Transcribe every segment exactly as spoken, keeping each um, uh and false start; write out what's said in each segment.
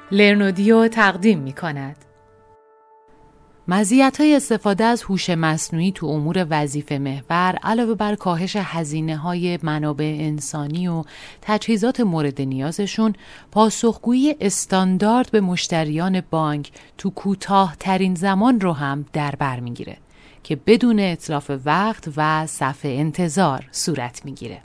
لرنودیو تقدیم می کند. مزیت‌های استفاده از هوش مصنوعی تو امور وظیفه محور علاوه بر کاهش هزینه‌های منابع انسانی و تجهیزات مورد نیازشون، پاسخگویی استاندارد به مشتریان بانک تو کوتاه‌ترین زمان رو هم در بر می‌گیره که بدون اتلاف وقت و صف انتظار صورت می‌گیره.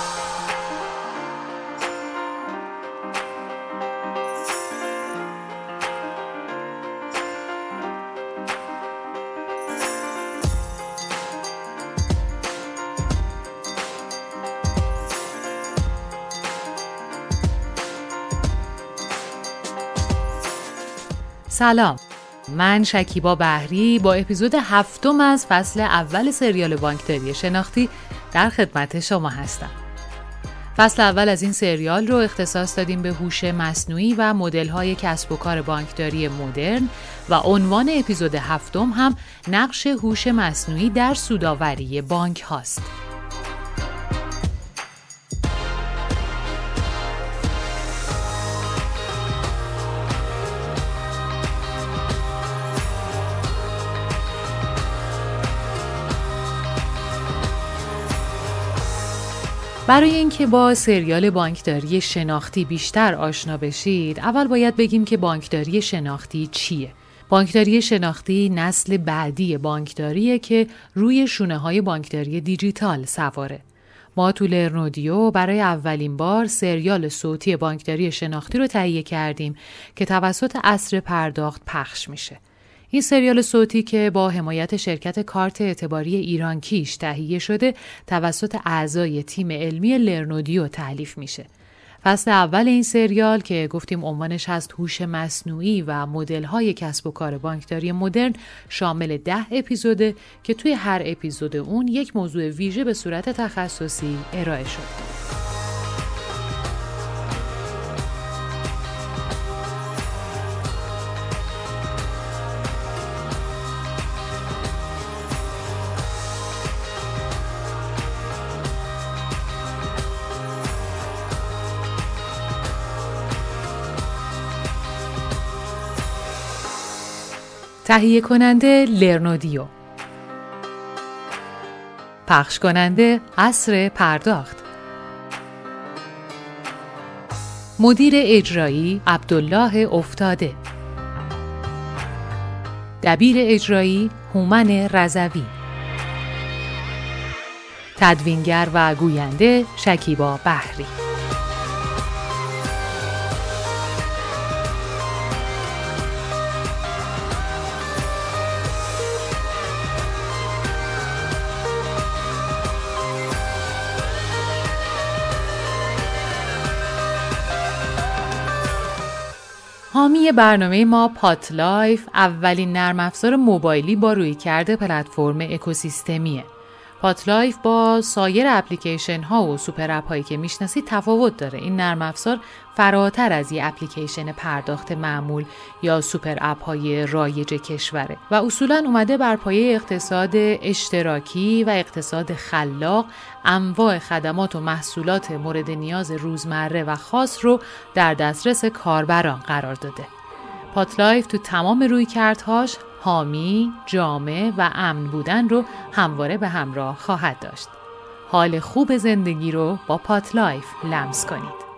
سلام، من شکیبا بحری با اپیزود هفتم از فصل اول سریال بانکداری شناختی در خدمت شما هستم. فصل اول از این سریال رو اختصاص دادیم به هوش مصنوعی و مدل‌های کسب و کار بانکداری مدرن و عنوان اپیزود هفتم هم نقش هوش مصنوعی در سودآوری بانک هاست. برای اینکه با سریال بانکداری شناختی بیشتر آشنا بشید، اول باید بگیم که بانکداری شناختی چیه؟ بانکداری شناختی نسل بعدی بانکداریه که روی شونه‌های بانکداری دیجیتال سواره. ما تو لرنودیو برای اولین بار سریال صوتی بانکداری شناختی رو تهیه کردیم که توسط عصر پرداخت پخش میشه. این سریال صوتی که با حمایت شرکت کارت اعتباری ایران کیش تهیه شده توسط اعضای تیم علمی لرنودیو تألیف میشه. فصل اول این سریال که گفتیم عنوانش هست هوش مصنوعی و مدل‌های کسب و کار بانکداری مدرن شامل ده اپیزوده که توی هر اپیزود اون یک موضوع ویژه به صورت تخصصی ارائه شده. تهیه کننده لرنودیو، پخش کننده عصر پرداخت، مدیر اجرایی عبدالله افتاده، دبیر اجرایی هومن رضوی، تدوینگر و گوینده شکیبا بحری. حامی برنامه ما پاتلایف اولین نرم افزار موبایلی با رویکرد پلتفرم اکوسیستمیه. پاتلایف با سایر اپلیکیشن ها و سوپر اپ هایی که میشناسید تفاوت داره. این نرم افزار فراتر از یه اپلیکیشن پرداخت معمول یا سوپر اپ های رایج کشوره و اصولاً اومده بر پایه اقتصاد اشتراکی و اقتصاد خلاق انواع خدمات و محصولات مورد نیاز روزمره و خاص رو در دسترس کاربران قرار داده. پاتلایف تو تمام رویکردهاش حامی، جامع و امن بودن رو همواره به همراه خواهد داشت. حال خوب زندگی رو با پاتلایف لمس کنید.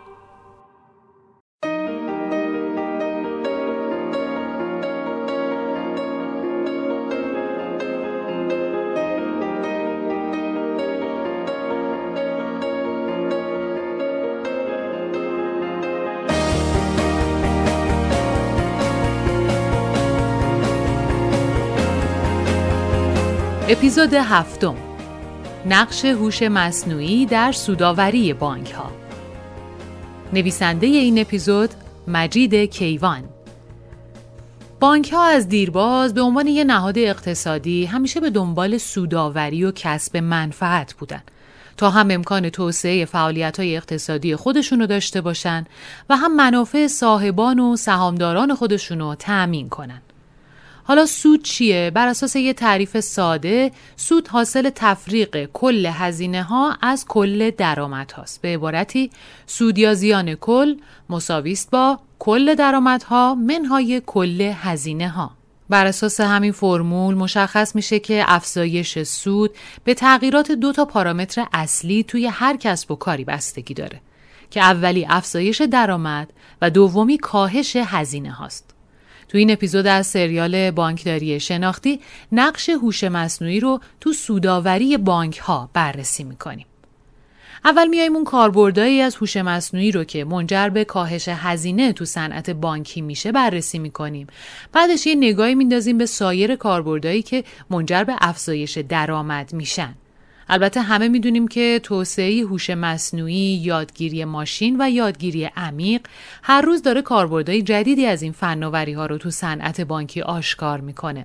اپیزود هفتم، نقش هوش مصنوعی در سودآوری بانک ها. نویسنده این اپیزود مجید کیوان. بانک ها از دیرباز به عنوان یک نهاد اقتصادی همیشه به دنبال سودآوری و کسب منفعت بودن تا هم امکان توسعه فعالیت‌های اقتصادی خودشونو داشته باشن و هم منافع صاحبان و سهامداران خودشونو تأمین کنن. حالا سود چیه؟ بر اساس یه تعریف ساده، سود حاصل تفریق کل هزینه ها از کل درآمد هاست. به عبارتی سود یا زیان کل مساوی است با کل درآمدها منهای کل هزینه ها. بر اساس همین فرمول مشخص میشه که افزایش سود به تغییرات دو تا پارامتر اصلی توی هر کسب و کاری بستگی داره که اولی افزایش درآمد و دومی کاهش هزینه هاست. تو این اپیزود از سریال بانکداری شناختی نقش هوش مصنوعی رو تو سودآوری بانک ها بررسی میکنیم. اول میایم اون کاربردایی از هوش مصنوعی رو که منجر به کاهش هزینه تو صنعت بانکی میشه بررسی میکنیم. بعدش یه نگاهی میندازیم به سایر کاربردایی که منجر به افزایش درآمد میشن. البته همه میدونیم که توسعه هوش مصنوعی، یادگیری ماشین و یادگیری عمیق هر روز داره کاربردهای جدیدی از این فناوری‌ها رو تو صنعت بانکی آشکار میکنه.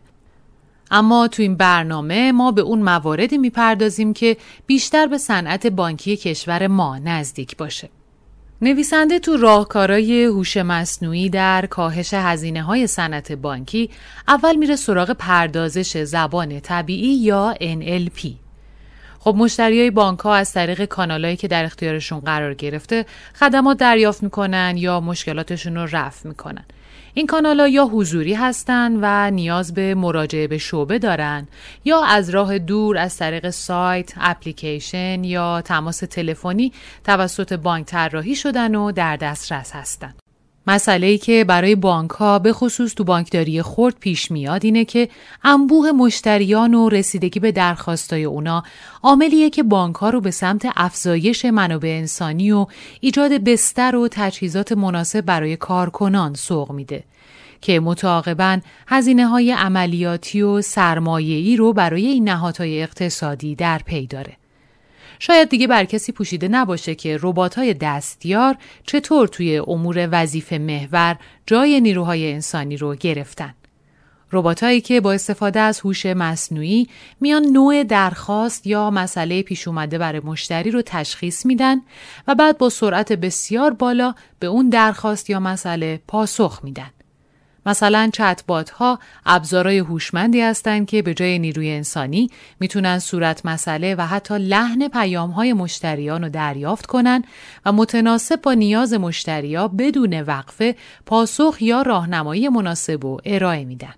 اما تو این برنامه ما به اون مواردی میپردازیم که بیشتر به صنعت بانکی کشور ما نزدیک باشه. نویسنده تو راهکارهای هوش مصنوعی در کاهش هزینه‌های صنعت بانکی اول میره سراغ پردازش زبان طبیعی یا ان ال پی. خب مشتریای بانک‌ها از طریق کانالایی که در اختیارشون قرار گرفته خدمات دریافت میکنن یا مشکلاتشون رو رفع میکنن. این کانال‌ها یا حضوری هستن و نیاز به مراجعه به شعبه دارن یا از راه دور از طریق سایت، اپلیکیشن یا تماس تلفنی توسط بانک طراحی شدن و در دسترس هستن. مسئله‌ای که برای بانک‌ها به خصوص تو بانکداری خرد پیش میاد اینه که انبوه مشتریان و رسیدگی به درخواستای اونا عاملیه که بانک‌ها رو به سمت افزایش منابع انسانی و ایجاد بستر و تجهیزات مناسب برای کارکنان سوق میده که متعاقباً هزینه‌های عملیاتی و سرمایه‌ای رو برای این نهادهای اقتصادی در پی داره. شاید دیگه بر کسی پوشیده نباشه که ربات‌های دستیار چطور توی امور وظیفه محور جای نیروهای انسانی رو گرفتن. ربات‌هایی که با استفاده از هوش مصنوعی میان نوع درخواست یا مسئله پیش اومده برای مشتری رو تشخیص میدن و بعد با سرعت بسیار بالا به اون درخواست یا مسئله پاسخ میدن. مثلا چت بات ها ابزارهای هوشمندی هستند که به جای نیروی انسانی میتونن صورت مسئله و حتی لحن پیام های مشتریان رو دریافت کنن و متناسب با نیاز مشتریا بدون وقفه پاسخ یا راهنمایی مناسب رو ارائه میدن.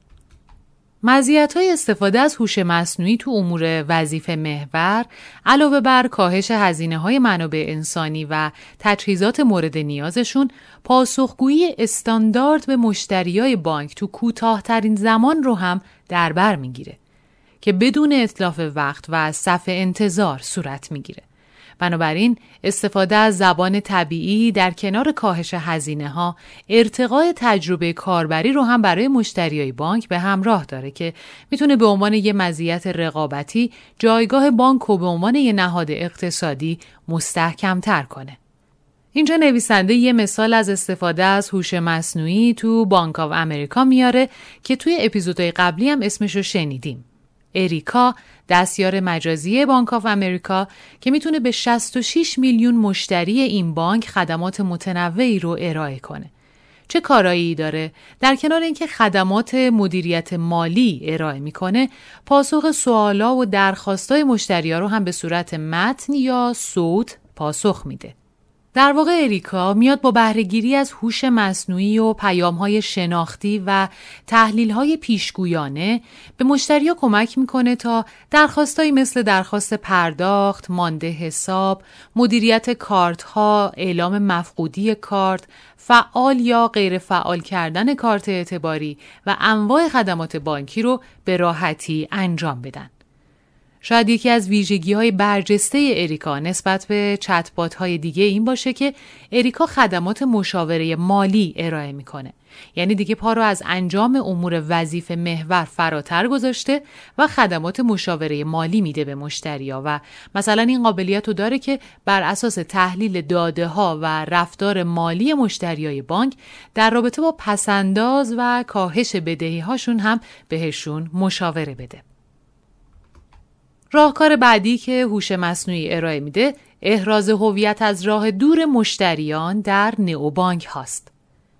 مزیت‌های استفاده از هوش مصنوعی تو امور وظیفه محور علاوه بر کاهش هزینه‌های منابع انسانی و تجهیزات مورد نیازشون، پاسخگویی استاندارد به مشتریای بانک تو کوتاه‌ترین زمان رو هم در بر میگیره که بدون اتلاف وقت و صف انتظار صورت میگیره. بنابراین استفاده از زبان طبیعی در کنار کاهش هزینه‌ها ارتقای تجربه کاربری رو هم برای مشتریای بانک به همراه داره که میتونه به عنوان یه مزیت رقابتی جایگاه بانک رو به عنوان یه نهاد اقتصادی مستحکم‌تر کنه. اینجا نویسنده یه مثال از استفاده از هوش مصنوعی تو بانک آف امریکا میاره که توی اپیزودهای قبلی هم اسمشو شنیدیم. اریکا، دستیار مجازی بانک آف امریکا که میتونه به شصت و شش میلیون مشتری این بانک خدمات متنوعی رو ارائه کنه. چه کارایی داره؟ در کنار اینکه خدمات مدیریت مالی ارائه میکنه، پاسخ سوالا و درخواستای مشتری‌ها رو هم به صورت متن یا صوت پاسخ میده. در واقع اریکا میاد با بهره‌گیری از هوش مصنوعی و پیام‌های شناختی و تحلیل‌های پیشگویانه به مشتری‌ها کمک میکنه تا درخواستایی مثل درخواست پرداخت، مانده حساب، مدیریت کارت‌ها، اعلام مفقودی کارت، فعال یا غیر فعال کردن کارت اعتباری و انواع خدمات بانکی رو به راحتی انجام بدن. شاید یکی از ویژگی‌های برجسته اریکا نسبت به چت بات‌های دیگه این باشه که اریکا خدمات مشاوره مالی ارائه میکنه. یعنی دیگه پا رو از انجام امور وظیفه محور فراتر گذاشته و خدمات مشاوره مالی میده به مشتری‌ها و مثلا این قابلیت رو داره که بر اساس تحلیل داده‌ها و رفتار مالی مشتریای بانک در رابطه با پس‌انداز و کاهش بدهی‌هاشون هم بهشون مشاوره بده. راهکار بعدی که هوش مصنوعی ارائه میده، احراز هویت از راه دور مشتریان در نئوبانک هاست.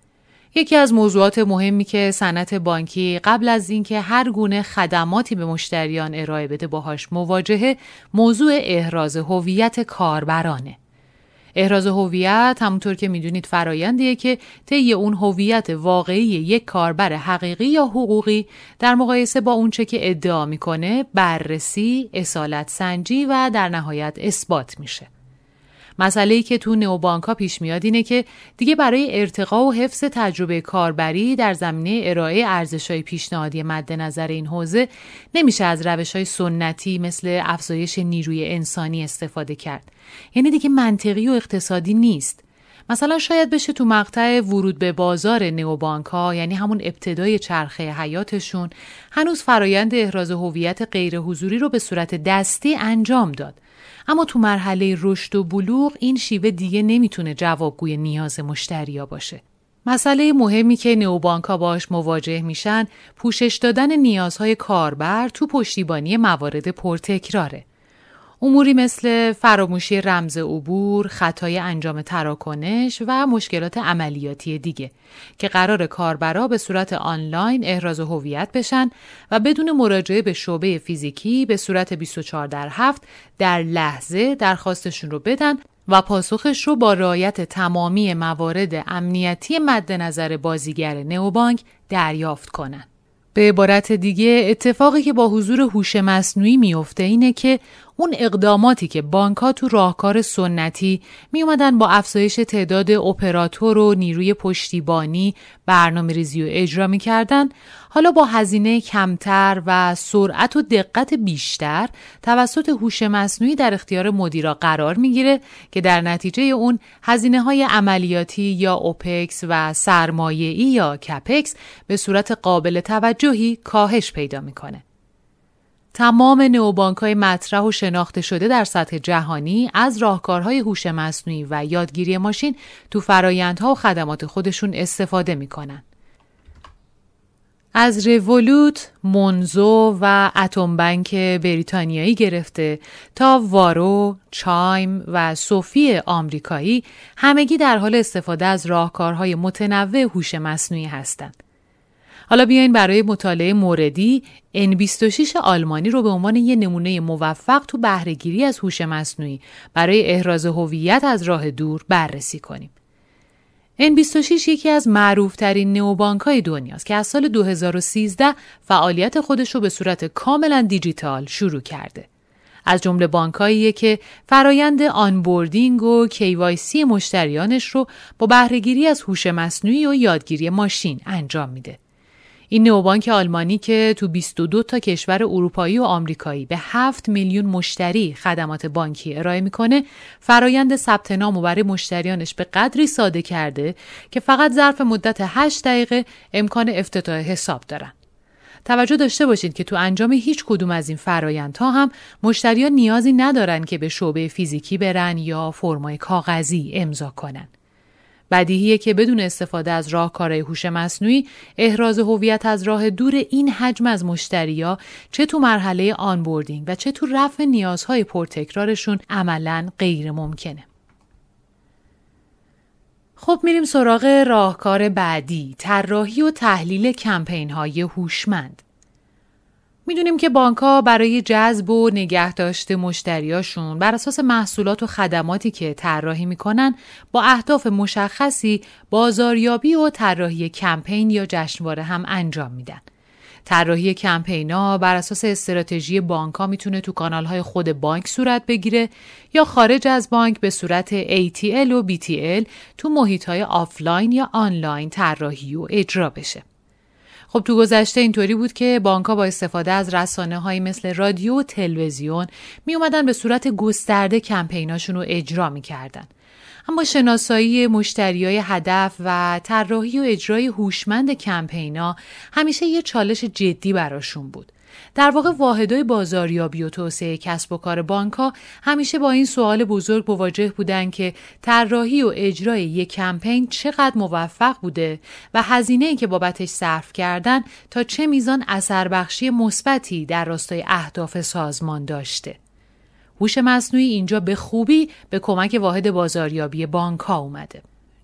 یکی از موضوعات مهمی که صنعت بانکی قبل از اینکه هر گونه خدماتی به مشتریان ارائه بده باهاش مواجهه، موضوع احراز هویت کاربرانه. احراز هویت همونطور که میدونید فرایندیه که طی اون هویت واقعی یک کاربر حقیقی یا حقوقی در مقایسه با اونچه که ادعا میکنه بررسی، اصالت سنجی و در نهایت اثبات میشه. مسئله‌ای که تو نئوبانک‌ها پیش میاد اینه که دیگه برای ارتقا و حفظ تجربه کاربری در زمینه ارائه ارزش‌های پیشنهادی مد نظر این حوزه نمیشه از روش‌های سنتی مثل افزایش نیروی انسانی استفاده کرد. یعنی دیگه منطقی و اقتصادی نیست. مثلا شاید بشه تو مقطع ورود به بازار نئوبانک‌ها، یعنی همون ابتدای چرخه حیاتشون، هنوز فرایند احراز هویت غیر حضوری رو به صورت دستی انجام داد. اما تو مرحله رشد و بلوغ این شیوه دیگه نمیتونه جوابگوی نیاز مشتریا باشه. مسئله مهمی که نئوبانک‌ها باهاش مواجه میشن، پوشش دادن نیازهای کاربر تو پشتیبانی موارد پرتکراره. اموری مثل فراموشی رمز عبور، خطای انجام تراکنش و مشکلات عملیاتی دیگه که قرار کاربرا به صورت آنلاین احراز هویت بشن و بدون مراجعه به شعبه فیزیکی به صورت بیست و چهار در هفت در لحظه درخواستشون رو بدن و پاسخش رو با رعایت تمامی موارد امنیتی مد نظر بازیگر نئوبانک دریافت کنن. به عبارت دیگه اتفاقی که با حضور هوش مصنوعی میفته اینه که اون اقداماتی که بانک‌ها تو راهکار سنتی می اومدن با افزایش تعداد اپراتور و نیروی پشتیبانی برنامه‌ریزی و اجرا می‌کردن، حالا با هزینه کمتر و سرعت و دقت بیشتر توسط هوش مصنوعی در اختیار مدیرا قرار میگیره که در نتیجه اون هزینه‌های عملیاتی یا اوپکس و سرمایه‌ای یا کپکس به صورت قابل توجهی کاهش پیدا میکنه. تمام نئوبانک‌های مطرح و شناخته شده در سطح جهانی از راهکارهای هوش مصنوعی و یادگیری ماشین تو فرآیندها و خدمات خودشون استفاده میکنن. از رولوت، مونزو و اتم بانک بریتانیایی گرفته تا وارو، چایم و سوفی آمریکایی همگی در حال استفاده از راهکارهای متنوع هوش مصنوعی هستند. حالا بیاین برای مطالعه موردی ان بیست و شش آلمانی رو به عنوان یه نمونه موفق تو بهره‌گیری از هوش مصنوعی برای احراز هویت از راه دور بررسی کنیم. ان بیست و شش یکی از معروف‌ترین نئوبانک‌های دنیاست که از سال دو هزار و سیزده فعالیت خودش رو به صورت کاملا دیجیتال شروع کرده. از جمله بانک‌هاییه که فرایند آنبوردینگ و کی‌وای‌سی مشتریانش رو با بهره‌گیری از هوش مصنوعی و یادگیری ماشین انجام میده. این نئوبانک آلمانی که تو بیست و دو تا کشور اروپایی و آمریکایی به هفت میلیون مشتری خدمات بانکی ارائه میکنه، فرایند ثبت نام و برای مشتریانش به قدری ساده کرده که فقط ظرف مدت هشت دقیقه امکان افتتاح حساب دارن. توجه داشته باشید که تو انجام هیچ کدوم از این فرایندها هم مشتریان نیازی ندارن که به شعبه فیزیکی برن یا فرمای کاغذی امضا کنن. بدیهیه که بدون استفاده از راهکارهای هوش مصنوعی احراز هویت از راه دور این حجم از مشتریا چه تو مرحله آنبوردینگ و چه تو رفع نیازهای پرتکرارشون عملاً غیر ممکنه. خب میریم سراغ راهکار بعدی، طراحی و تحلیل کمپین‌های هوشمند. میدونیم که بانک‌ها برای جذب و نگهداشت مشتریاشون بر اساس محصولات و خدماتی که طراحی میکنن با اهداف مشخصی بازاریابی و طراحی کمپین یا جشنواره هم انجام میدن. طراحی کمپینا بر اساس استراتژی بانک‌ها میتونه تو کانال‌های خود بانک صورت بگیره یا خارج از بانک به صورت ای تی ال و بی تی ال تو محیط‌های آفلاین یا آنلاین طراحی و اجرا بشه. خب تو گذشته اینطوری بود که بانک‌ها با استفاده از رسانه‌هایی مثل رادیو و تلویزیون می اومدن به صورت گسترده کمپیناشون رو اجرا می‌کردن. اما شناسایی مشتریای هدف و طراحی و اجرای هوشمند کمپینا همیشه یه چالش جدی براشون بود. در واقع واحدهای بازاریابی و توسعه کسب و کار بانک‌ها همیشه با این سوال بزرگ مواجه بودن که طراحی و اجرای یک کمپین چقدر موفق بوده و هزینه‌ای که بابتش صرف کردن تا چه میزان اثربخشی مثبتی در راستای اهداف سازمان داشته. هوش مصنوعی اینجا به خوبی به کمک واحد بازاریابی بانک‌ها اومده.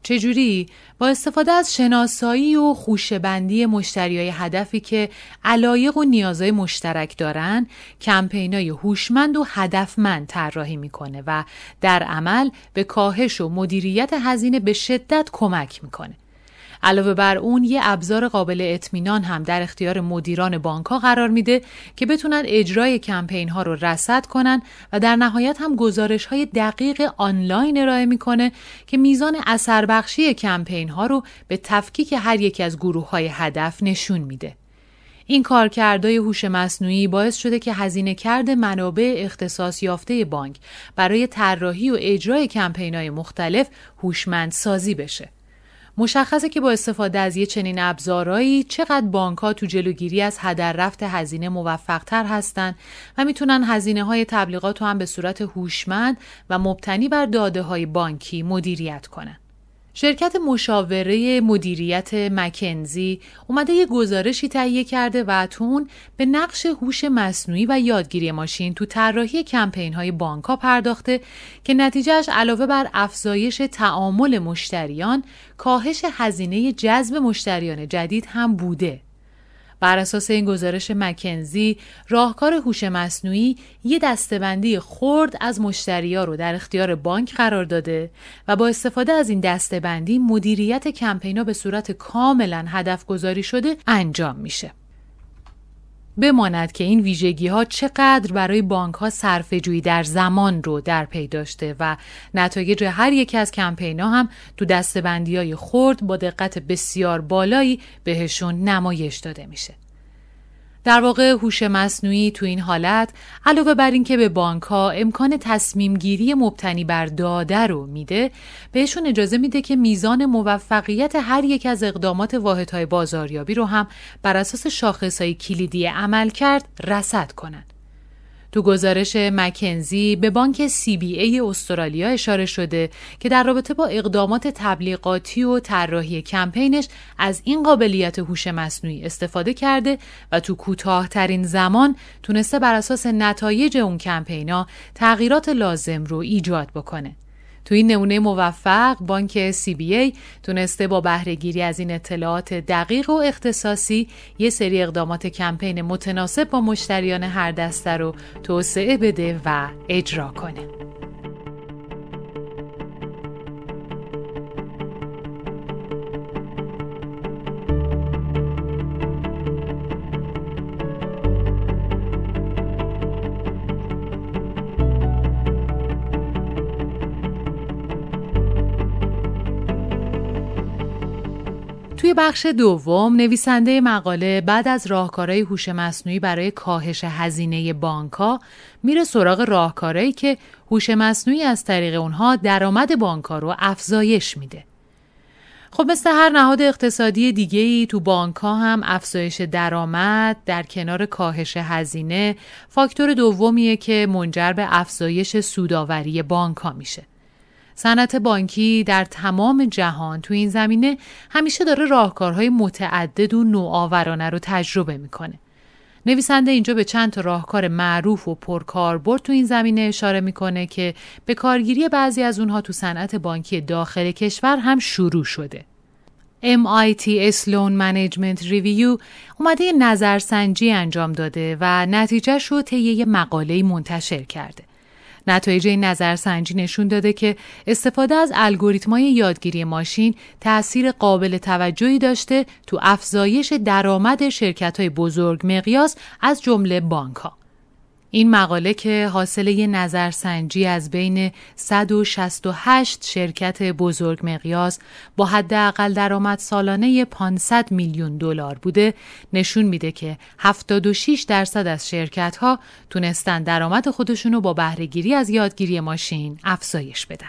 چجوری؟ با استفاده از شناسایی و خوشه‌بندی مشتریای هدفی که علایق و نیازهای مشترک دارن، کمپینای هوشمند و هدفمند طراحی میکنه و در عمل به کاهش و مدیریت هزینه به شدت کمک میکنه. علاوه بر اون یه ابزار قابل اطمینان هم در اختیار مدیران بانک‌ها قرار میده که بتونن اجرای کمپین‌ها رو رصد کنن و در نهایت هم گزارش‌های دقیق آنلاین ارائه میکنه که میزان اثر بخشی کمپین‌ها رو به تفکیک هر یک از گروه‌های هدف نشون میده. این کارکردهای هوش مصنوعی باعث شده که هزینه کرد منابع اختصاص یافته بانک برای طراحی و اجرای کمپین‌های مختلف هوشمندسازی بشه. مشخصه که با استفاده از یه چنین ابزارهایی چقدر بانک‌ها تو جلوگیری از هدر رفت هزینه موفق‌تر هستن و میتونن هزینه‌های تبلیغات رو هم به صورت هوشمند و مبتنی بر داده‌های بانکی مدیریت کنن. شرکت مشاوره مدیریت مکنزی اومده یه گزارشی تهیه کرده و تو اون به نقش هوش مصنوعی و یادگیری ماشین تو طراحی کمپین‌های بانک‌ها پرداخته که نتیجهش علاوه بر افزایش تعامل مشتریان، کاهش هزینه جذب مشتریان جدید هم بوده. بر اساس این گزارش مکنزی، راهکار هوش مصنوعی یه دسته‌بندی خرد از مشتری‌ها رو در اختیار بانک قرار داده و با استفاده از این دسته‌بندی مدیریت کمپین‌ها به صورت کاملاً هدف گذاری شده انجام میشه. بماند که این ویژگی‌ها چقدر برای بانک‌ها صرفه‌جویی در زمان رو در پی داشته و نتایج هر یک از کمپین‌ها هم تو دسته‌بندی‌های خرد با دقت بسیار بالایی بهشون نمایش داده میشه. در واقع هوش مصنوعی تو این حالت علاوه بر این که به بانک‌ها امکان تصمیم گیری مبتنی بر داده رو میده، بهشون اجازه میده که میزان موفقیت هر یک از اقدامات واحدهای بازاریابی رو هم بر اساس شاخصهای کلیدی عملکرد رصد کنن. تو گزارش مکنزی به بانک سی بی ای استرالیا اشاره شده که در رابطه با اقدامات تبلیغاتی و طراحی کمپینش از این قابلیت هوش مصنوعی استفاده کرده و تو کوتاه‌ترین زمان تونسته بر اساس نتایج اون کمپینا تغییرات لازم رو ایجاد بکنه. تو این نمونه موفق بانک سی بی ای تونسته با بهره‌گیری از این اطلاعات دقیق و اختصاصی یه سری اقدامات کمپین متناسب با مشتریان هر دسته رو توسعه بده و اجرا کنه. توی بخش دوم نویسنده مقاله بعد از راهکارهای هوش مصنوعی برای کاهش هزینه بانک‌ها میره سراغ راهکارهایی که هوش مصنوعی از طریق اونها درآمد بانک‌ها رو افزایش میده. خب مثل هر نهاد اقتصادی دیگه‌ای تو بانک‌ها هم افزایش درآمد در کنار کاهش هزینه فاکتور دومیه که منجر به افزایش سودآوری بانک‌ها میشه. صنعت بانکی در تمام جهان تو این زمینه همیشه داره راهکارهای متعدد و نوآورانه رو تجربه میکنه. نویسنده اینجا به چند تا راهکار معروف و پرکاربرد تو این زمینه اشاره میکنه که به کارگیری بعضی از اونها تو صنعت بانکی داخل کشور هم شروع شده. ام آی تی اس Loan Management Review اومده نظرسنجی انجام داده و نتیجهش رو طی یه مقاله‌ای منتشر کرده. نتایج این نظرسنجی نشون داده که استفاده از الگوریتم‌های یادگیری ماشین تأثیر قابل توجهی داشته تو افزایش درآمد شرکت‌های بزرگ مقیاس از جمله بانک‌ها. این مقاله که حاصل یه نظرسنجی از بین صد و شصت و هشت شرکت بزرگ مقیاس با حداقل درآمد سالانه پانصد میلیون دلار بوده، نشون میده که هفتاد و شش درصد از شرکت‌ها تونستن درآمد خودشونو با بهره‌گیری از یادگیری ماشین افزایش بدن.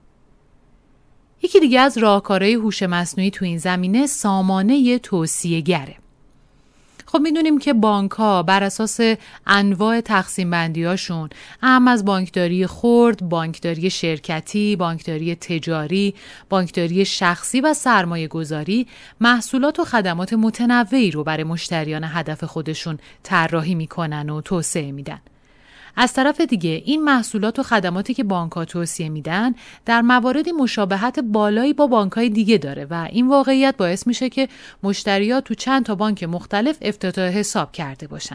یکی دیگه از راهکارهای هوش مصنوعی تو این زمینه سامانه توصیه‌گره. خب میدونیم که بانک‌ها بر اساس انواع تقسیم بندی‌هاشون، اهم از بانکداری خرد، بانکداری شرکتی، بانکداری تجاری، بانکداری شخصی و سرمایه گذاری، محصولات و خدمات متنوعی رو برای مشتریان هدف خودشون طراحی میکنن و توسعه میدن. از طرف دیگه این محصولات و خدماتی که بانک‌ها توصیه میدن در مواردی مشابهت بالایی با بانک‌های دیگه داره و این واقعیت باعث میشه که مشتریات تو چند تا بانک مختلف افتتاح حساب کرده باشن.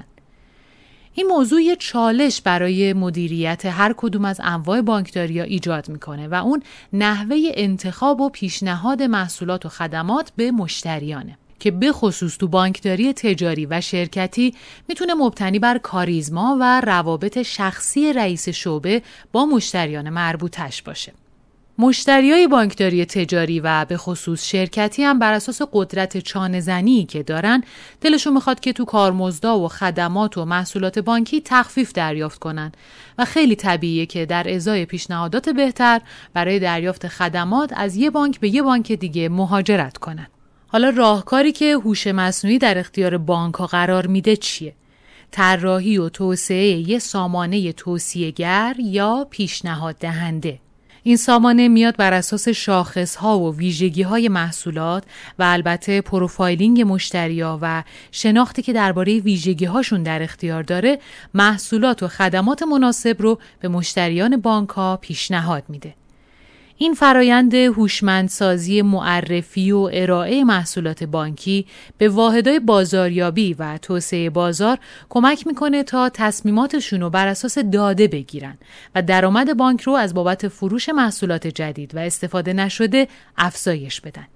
این موضوع یه چالش برای مدیریت هر کدوم از انواع بانکداری ها ایجاد میکنه و اون نحوه انتخاب و پیشنهاد محصولات و خدمات به مشتریانه که به خصوص تو بانکداری تجاری و شرکتی میتونه مبتنی بر کاریزما و روابط شخصی رئیس شعبه با مشتریان مربوطش باشه. مشتریای بانکداری تجاری و به خصوص شرکتی هم بر اساس قدرت چانه‌زنی که دارن دلشون میخواد که تو کارمزدا و خدمات و محصولات بانکی تخفیف دریافت کنن و خیلی طبیعیه که در ازای پیشنهادات بهتر برای دریافت خدمات از یه بانک به یه بانک دیگه مهاجرت کنن. حالا راهکاری که هوش مصنوعی در اختیار بانک‌ها قرار میده چیه؟ طراحی و توسعه یه سامانه توصیه‌گر یا پیشنهاد دهنده. این سامانه میاد بر اساس شاخص‌ها و ویژگی‌های محصولات و البته پروفایلینگ مشتری‌ها و شناختی که درباره ویژگی‌هاشون در اختیار داره، محصولات و خدمات مناسب رو به مشتریان بانک‌ها پیشنهاد میده. این فرایند هوشمندسازی معرفی و ارائه محصولات بانکی به واحدهای بازاریابی و توسعه بازار کمک میکنه تا تصمیماتشون رو بر اساس داده بگیرن و درآمد بانک رو از بابت فروش محصولات جدید و استفاده نشده افزایش بدن.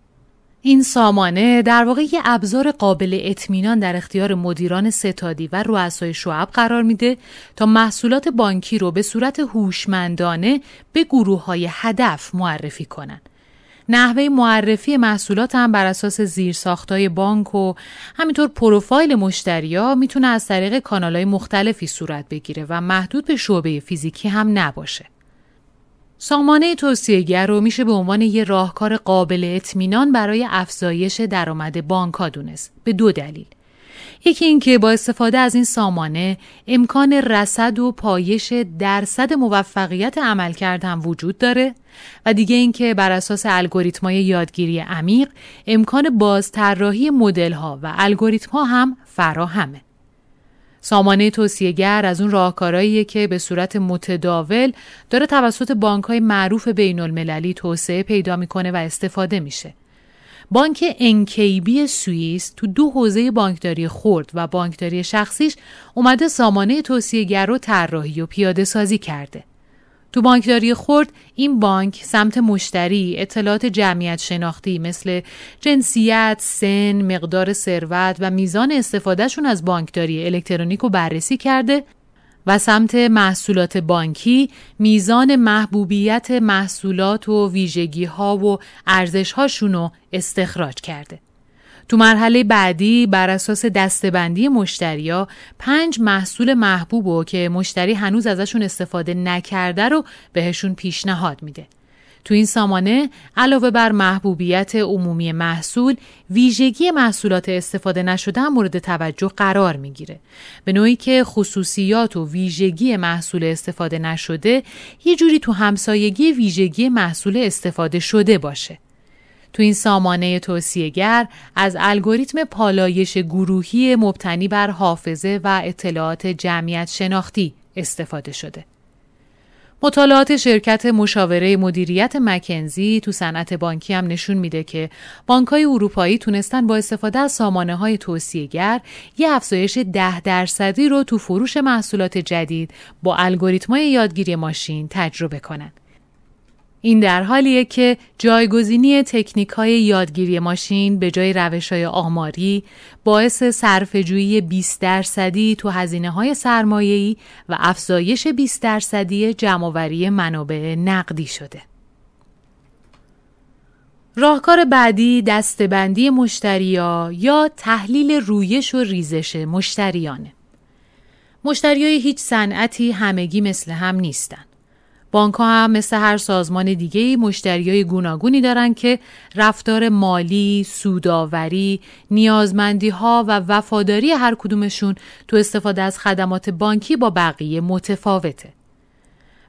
این سامانه در واقع یه ابزار قابل اطمینان در اختیار مدیران ستادی و رؤسای شعب قرار میده تا محصولات بانکی رو به صورت هوشمندانه به گروه‌های هدف معرفی کنن. نحوه معرفی محصولات هم بر اساس زیرساخت‌های بانک و همینطور پروفایل مشتری‌ها میتونه از طریق کانال‌های مختلفی صورت بگیره و محدود به شعبه فیزیکی هم نباشه. سامانه توصیه‌گر رو میشه به عنوان یه راهکار قابل اطمینان برای افزایش درآمد بانک‌ها دونست به دو دلیل. یکی این که با استفاده از این سامانه امکان رصد و پایش درصد موفقیت عملکرد هم وجود داره و دیگه این که بر اساس الگوریتم‌های یادگیری عمیق امکان بازطراحی مدل‌ها و الگوریتم‌ها هم فراهمه. سامانه توصیه‌گر از اون راهکارهاییه که به صورت متداول داره توسط بانک‌های معروف بین‌المللی توسعه پیدا می‌کنه و استفاده میشه. بانک ان کی بی سوئیس تو دو حوزه بانکداری خرد و بانکداری شخصیش اومده سامانه توصیه‌گر رو طراحی و پیاده سازی کرده. تو بانکداری خرد این بانک سمت مشتری اطلاعات جمعیت شناختی مثل جنسیت، سن، مقدار ثروت و میزان استفادهشون از بانکداری الکترونیک رو بررسی کرده و سمت محصولات بانکی میزان محبوبیت محصولات و ویژگی‌ها و ارزش‌هاشون رو استخراج کرده. تو مرحله بعدی بر اساس دسته‌بندی مشتری‌ها پنج محصول محبوبو که مشتری هنوز ازشون استفاده نکرده رو بهشون پیشنهاد میده. تو این سامانه علاوه بر محبوبیت عمومی محصول، ویژگی محصولات استفاده نشده هم مورد توجه قرار میگیره. به نوعی که خصوصیات و ویژگی محصول استفاده نشده یه جوری تو همسایگی ویژگی محصول استفاده شده باشه. تو این سامانه توصیه‌گر از الگوریتم پالایش گروهی مبتنی بر حافظه و اطلاعات جمعیت شناختی استفاده شده. مطالعات شرکت مشاوره مدیریت مکنزی تو صنعت بانکی هم نشون میده که بانک‌های اروپایی تونستن با استفاده از سامانه‌های توصیه‌گر یه افزایش ده درصدی رو تو فروش محصولات جدید با الگوریتم‌های یادگیری ماشین تجربه کنن. این در حالیه که جایگزینی تکنیک‌های یادگیری ماشین به جای روش‌های آماری باعث صرفه‌جویی بیست درصدی تو هزینه‌های سرمایه‌ای و افزایش بیست درصدی جمع‌آوری منابع نقدی شده. راهکار بعدی دسته‌بندی مشتری‌ها یا تحلیل رویش و ریزش مشتریانه. مشتریای هیچ صنعتی همگی مثل هم نیستن. بانک‌ها هم مثل هر سازمان دیگه‌ای مشتریای گوناگونی دارن که رفتار مالی، سودآوری، نیازمندی‌ها و وفاداری هر کدومشون تو استفاده از خدمات بانکی با بقیه متفاوته.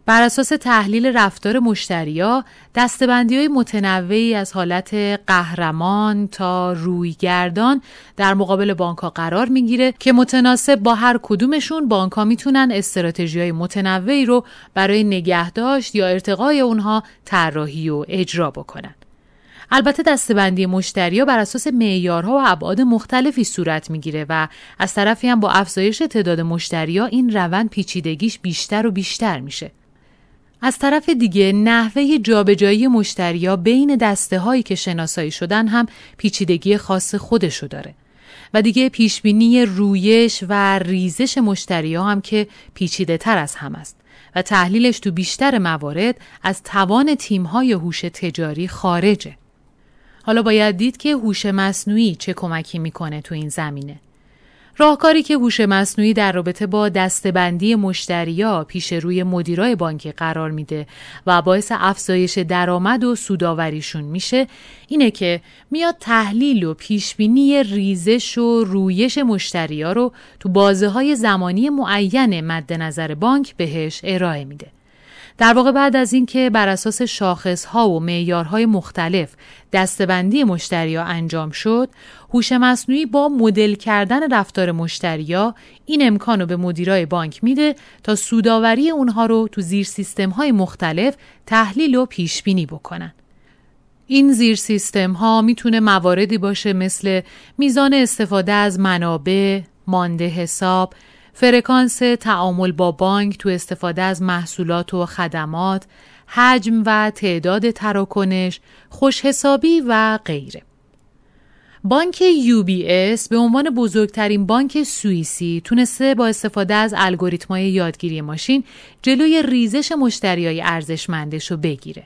بر اساس تحلیل رفتار مشتریا، دسته‌بندی‌های متنوعی از حالت قهرمان تا رویگردان در مقابل بانک‌ها قرار میگیره که متناسب با هر کدومشون بانک‌ها میتونن استراتژی‌های متنوعی رو برای نگهداشت یا ارتقای اونها طراحی و اجرا بکنن. البته دسته‌بندی مشتری‌ها بر اساس معیارها و ابعاد مختلفی صورت میگیره و از طرفی هم با افزایش تعداد مشتری‌ها این روند پیچیدگیش بیشتر و بیشتر میشه. از طرف دیگه نحوه جابجایی مشتری‌ها بین دسته‌هایی که شناسایی شدن هم پیچیدگی خاص خودشو داره و دیگه پیشبینی رویش و ریزش مشتری‌ها هم که پیچیده‌تر از هم است و تحلیلش تو بیشتر موارد از توان تیم‌های هوش تجاری خارجه. حالا باید دید که هوش مصنوعی چه کمکی میکنه تو این زمینه. راهکاری که هوش مصنوعی در رابطه با دسته‌بندی مشتری‌ها پیش روی مدیرای بانکی قرار میده و باعث افزایش درآمد و سودآوریشون میشه اینه که میاد تحلیل و پیشبینی ریزش و رویش مشتری‌ها رو تو بازه‌های زمانی معین مد نظر بانک بهش ارائه میده. در واقع بعد از اینکه بر اساس شاخص‌ها و معیارهای مختلف دسته‌بندی مشتری‌ها انجام شد، هوش مصنوعی با مدل کردن رفتار مشتری‌ها این امکان رو به مدیرای بانک میده تا سودآوری اونها رو تو زیر سیستم‌های مختلف تحلیل و پیش‌بینی بکنن. این زیر سیستم‌ها میتونه مواردی باشه مثل میزان استفاده از منابع، مانده حساب، فرکانس تعامل با بانک تو استفاده از محصولات و خدمات، حجم و تعداد تراکنش، خوشحسابی و غیره. بانک یو بی اس به عنوان بزرگترین بانک سوئیسی تونسته با استفاده از الگوریتم‌های یادگیری ماشین جلوی ریزش مشتریای ارزشمندش رو بگیره.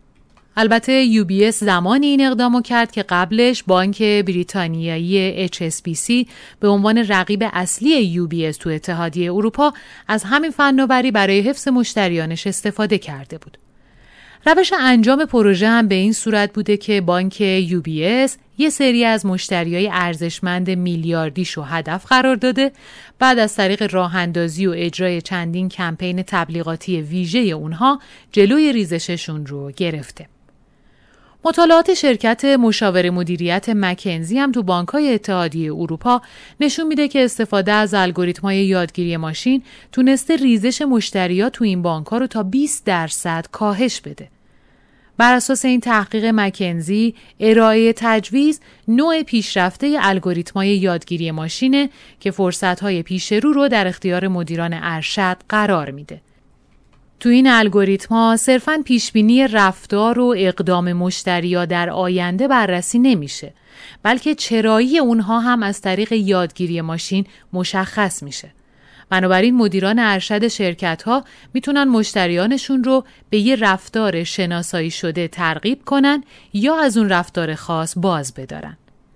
البته یو بی اس زمانی این اقدامو کرد که قبلش بانک بریتانیایی اچ اس بی سی به عنوان رقیب اصلی یو بی اس تو اتحادیه اروپا از همین فناوری برای حفظ مشتریانش استفاده کرده بود. روش انجام پروژه هم به این صورت بوده که بانک یو بی اس یه سری از مشتریای ارزشمند میلیاردیشو هدف قرار داده، بعد از طریق راه‌اندازی و اجرای چندین کمپین تبلیغاتی ویژه اونها جلوی ریزششون رو گرفته. مطالعات شرکت مشاور مدیریت مکنزی هم تو بانک‌های اتحادیه اروپا نشون میده که استفاده از الگوریتم‌های یادگیری ماشین تونسته ریزش مشتریات تو این بانک‌ها رو تا بیست درصد کاهش بده. بر اساس این تحقیق مکنزی، ارائه تجویز نوع پیشرفته الگوریتم‌های یادگیری ماشینه که فرصت‌های پیش رو رو در اختیار مدیران ارشد قرار میده. تو این الگوریتم‌ها صرفاً پیشبینی رفتار و اقدام مشتری‌ها در آینده بررسی نمیشه، بلکه چرایی اونها هم از طریق یادگیری ماشین مشخص میشه. بنابراین مدیران ارشد شرکت‌ها میتونن مشتریانشون رو به یه رفتار شناسایی شده ترغیب کنن یا از اون رفتار خاص باز بدارن.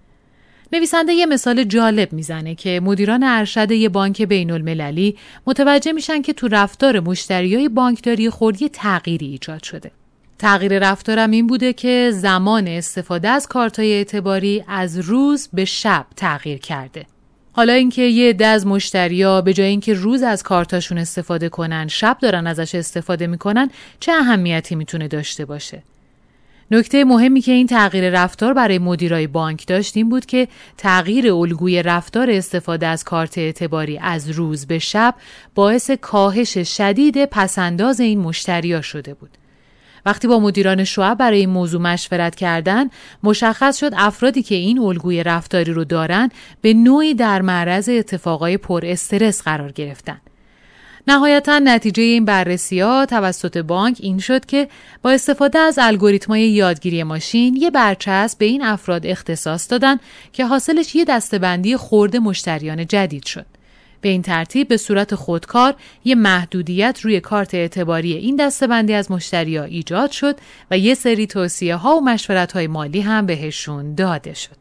نویسنده یه مثال جالب میزنه که مدیران ارشد یه بانک بین‌المللی متوجه میشن که تو رفتار مشتریای بانکداری خرد یه تغییری ایجاد شده. تغییر رفتارم این بوده که زمان استفاده از کارت‌های اعتباری از روز به شب تغییر کرده. حالا اینکه یه عده از مشتری‌ها به جای اینکه روز از کارتاشون استفاده کنن، شب دارن ازش استفاده میکنن، چه اهمیتی میتونه داشته باشه؟ نکته مهمی که این تغییر رفتار برای مدیرای بانک داشت این بود که تغییر الگوی رفتار استفاده از کارت اعتباری از روز به شب باعث کاهش شدید پسنداز این مشتری‌ها شده بود. وقتی با مدیران شعب برای این موضوع مشورت کردن، مشخص شد افرادی که این الگوی رفتاری رو دارن به نوعی در معرض اتفاقای پر استرس قرار گرفتن. نهایتاً نتیجه این بررسی‌ها توسط بانک این شد که با استفاده از الگوریتم‌های یادگیری ماشین یه برچسب به این افراد اختصاص دادن که حاصلش یه دسته‌بندی خرد مشتریان جدید شد. به این ترتیب به صورت خودکار یه محدودیت روی کارت اعتباری این دسته‌بندی از مشتری‌ها ایجاد شد و یه سری توصیه‌ها و مشورت‌های مالی هم بهشون داده شد.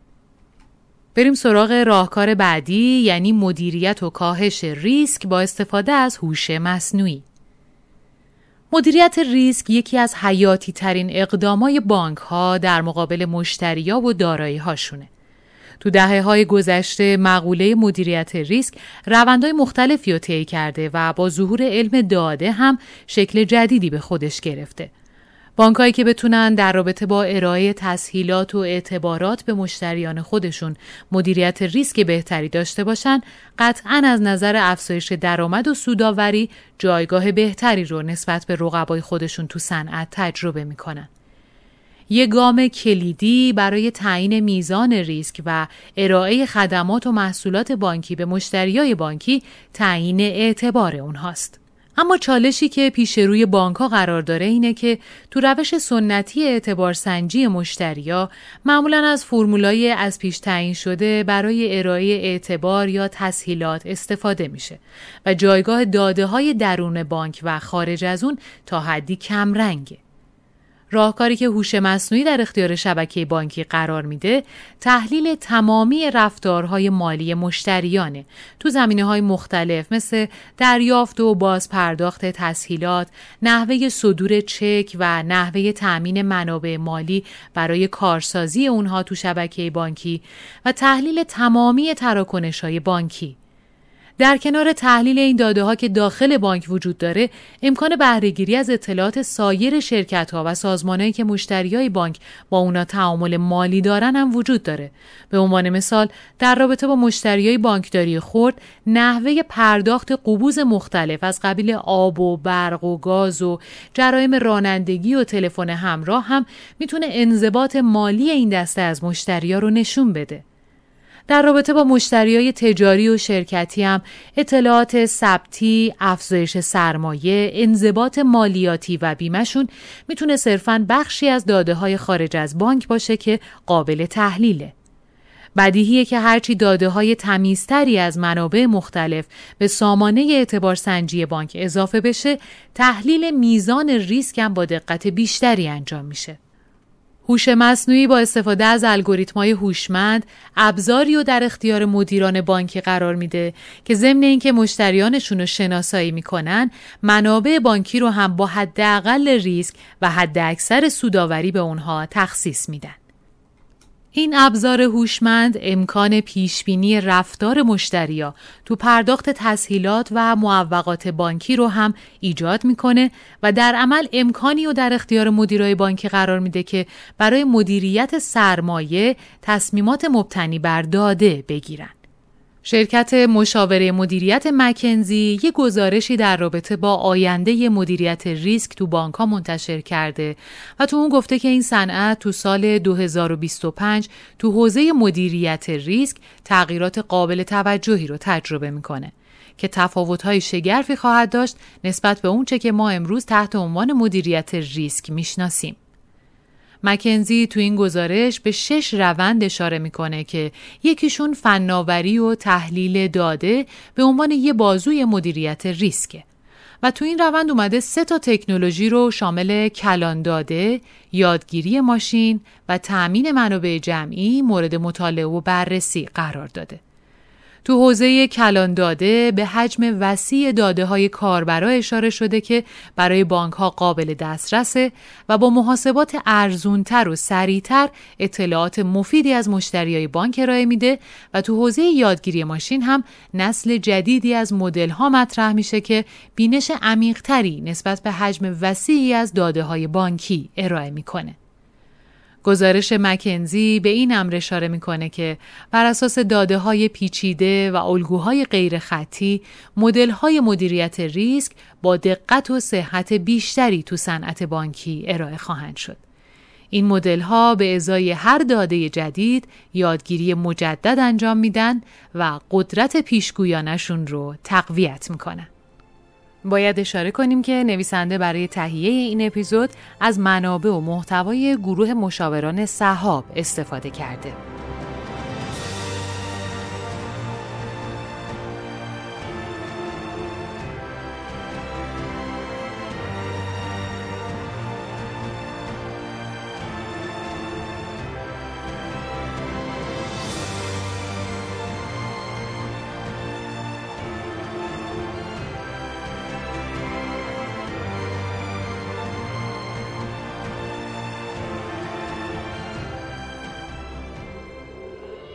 بریم سراغ راهکار بعدی، یعنی مدیریت و کاهش ریسک با استفاده از هوش مصنوعی. مدیریت ریسک یکی از حیاتی ترین اقدامات بانک ها در مقابل مشتری‌ها و دارایی هاشونه. تو دهه‌های گذشته مقوله مدیریت ریسک روندهای مختلفی رو طی کرده و با ظهور علم داده هم شکل جدیدی به خودش گرفته. بانک‌هایی که بتونن در رابطه با ارائه تسهیلات و اعتبارات به مشتریان خودشون مدیریت ریسک بهتری داشته باشن، قطعاً از نظر افزایش درآمد و سودآوری جایگاه بهتری رو نسبت به رقبای خودشون تو صنعت تجربه میکنن. یک گام کلیدی برای تعیین میزان ریسک و ارائه خدمات و محصولات بانکی به مشتریای بانکی تعیین اعتبار اونهاست. اما چالشی که پیش روی بانک‌ها قرار داره اینه که تو روش سنتی اعتبار سنجی مشتریا معمولاً از فرمولای از پیش تعیین شده برای ارائه اعتبار یا تسهیلات استفاده میشه و جایگاه داده‌های درون بانک و خارج از اون تا حدی کم رنگه. راهکاری که هوش مصنوعی در اختیار شبکه بانکی قرار میده، تحلیل تمامی رفتارهای مالی مشتریانه تو زمینه‌های مختلف مثل دریافت و باز پرداخت تسهیلات، نحوه صدور چک و نحوه تأمین منابع مالی برای کارسازی اونها تو شبکه بانکی و تحلیل تمامی تراکنش‌های بانکی. در کنار تحلیل این داده‌ها که داخل بانک وجود داره، امکان بهره‌گیری از اطلاعات سایر شرکت‌ها و سازمان‌هایی که مشتریای بانک با اونا تعامل مالی دارن هم وجود داره. به عنوان مثال، در رابطه با مشتریای بانکداری خرد، نحوه پرداخت قبوز مختلف از قبیل آب و برق و گاز و جرایم رانندگی و تلفن همراه هم میتونه انضباط مالی این دسته از مشتری‌ها رو نشون بده. در رابطه با مشتریای تجاری و شرکتی هم اطلاعات ثبتی، افزایش سرمایه، انضباط مالیاتی و بیمه‌شون میتونه صرفاً بخشی از داده‌های خارج از بانک باشه که قابل تحلیله. بدیهیه که هرچی داده‌های تمیزتری از منابع مختلف به سامانه اعتبار سنجی بانک اضافه بشه، تحلیل میزان ریسک هم با دقت بیشتری انجام میشه. هوش مصنوعی با استفاده از الگوریتم‌های هوشمند ابزاری رو در اختیار مدیران بانکی قرار میده که ضمن اینکه مشتریانشون رو شناسایی میکنن، منابع بانکی رو هم با حداقل ریسک و حداکثر سودآوری به اونها تخصیص میدن. این ابزار هوشمند امکان پیشبینی رفتار مشتریا تو پرداخت تسهیلات و معوقات بانکی رو هم ایجاد میکنه و در عمل امکانی رو در اختیار مدیرای بانکی قرار میده که برای مدیریت سرمایه تصمیمات مبتنی بر داده بگیرن. شرکت مشاوره مدیریت مکنزی یک گزارشی در رابطه با آینده مدیریت ریسک تو بانک‌ها منتشر کرده و تو اون گفته که این صنعت تو سال دو هزار و بیست و پنج تو حوزه مدیریت ریسک تغییرات قابل توجهی رو تجربه میکنه که تفاوت‌های شگرفی خواهد داشت نسبت به اون چه که ما امروز تحت عنوان مدیریت ریسک میشناسیم. مکنزی تو این گزارش به شش روند اشاره میکنه که یکیشون فناوری و تحلیل داده به عنوان یه بازوی مدیریت ریسکه و تو این روند اومده سه تا تکنولوژی رو شامل کلان داده، یادگیری ماشین و تأمین منابع جمعی مورد مطالعه و بررسی قرار داده. تو حوزه کلان داده به حجم وسیع داده‌های کاربرا اشاره شده که برای بانک‌ها قابل دسترسه و با محاسبات ارزونتر و سریعتر اطلاعات مفیدی از مشتریای بانک ارائه میده و تو حوزه یادگیری ماشین هم نسل جدیدی از مدل‌ها مطرح میشه که بینش عمیق‌تری نسبت به حجم وسیعی از داده‌های بانکی ارائه میکنه. گزارش مکنزی به این امر اشاره میکنه که بر اساس داده‌های پیچیده و الگوهای غیر خطی، مدل‌های مدیریت ریسک با دقت و صحت بیشتری تو صنعت بانکی ارائه خواهند شد. این مدل‌ها به ازای هر داده جدید یادگیری مجدد انجام میدن و قدرت پیشگویانشون رو تقویت میکنن. باید اشاره کنیم که نویسنده برای تهیه این اپیزود از منابع و محتوای گروه مشاوران سحاب استفاده کرده.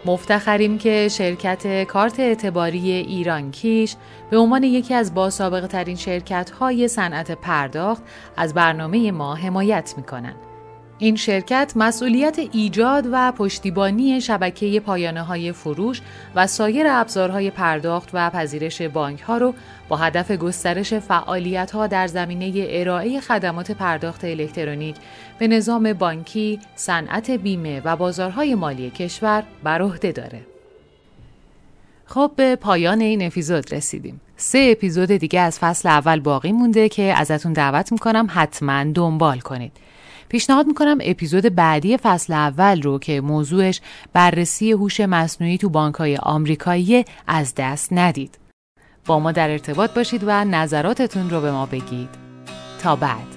مفتخریم که شرکت کارت اعتباری ایرانکیش به عنوان یکی از باسابقه ترین شرکت های صنعت پرداخت از برنامه ما حمایت میکنن. این شرکت مسئولیت ایجاد و پشتیبانی شبکه پایانه‌های فروش و سایر ابزارهای پرداخت و پذیرش بانک‌ها رو با هدف گسترش فعالیت‌ها در زمینه ارائه خدمات پرداخت الکترونیک به نظام بانکی، صنعت بیمه و بازارهای مالی کشور بر عهده داره. خب به پایان این اپیزود رسیدیم. سه اپیزود دیگه از فصل اول باقی مونده که ازتون دعوت میکنم حتما دنبال کنید. پیشنهاد میکنم اپیزود بعدی فصل اول رو که موضوعش بررسی هوش مصنوعی تو بانک‌های آمریکایی از دست ندید. با ما در ارتباط باشید و نظراتتون رو به ما بگید. تا بعد.